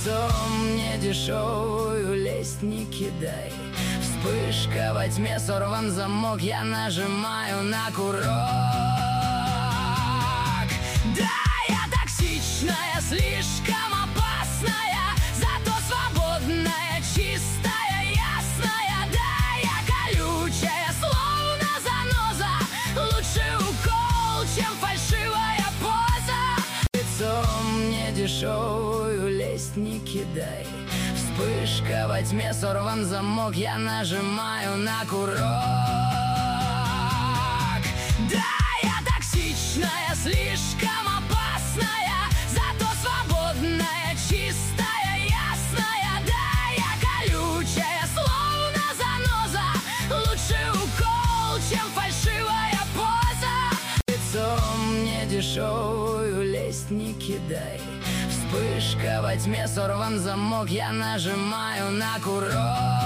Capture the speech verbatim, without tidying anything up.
Лицом мне дешевую лесть не кидай. Вспышка во тьме, сорван замок, я нажимаю на курок. Да, я токсичная, слишком опасная, зато свободная, чистая, ясная. Да, я колючая, словно заноза, лучше укол, чем фальшивая поза. Лицом мне дешевую лесть не кидай. Вспышка во тьме, сорван замок, я нажимаю на курок. Да, я токсичная, слишком опасная, зато свободная, чистая, ясная. Да, я колючая, словно заноза, лучше укол, чем фальшивая поза. Лицом мне дешевую лесть не кидай. Вспышка во тьме, сорван замок, я нажимаю на курок.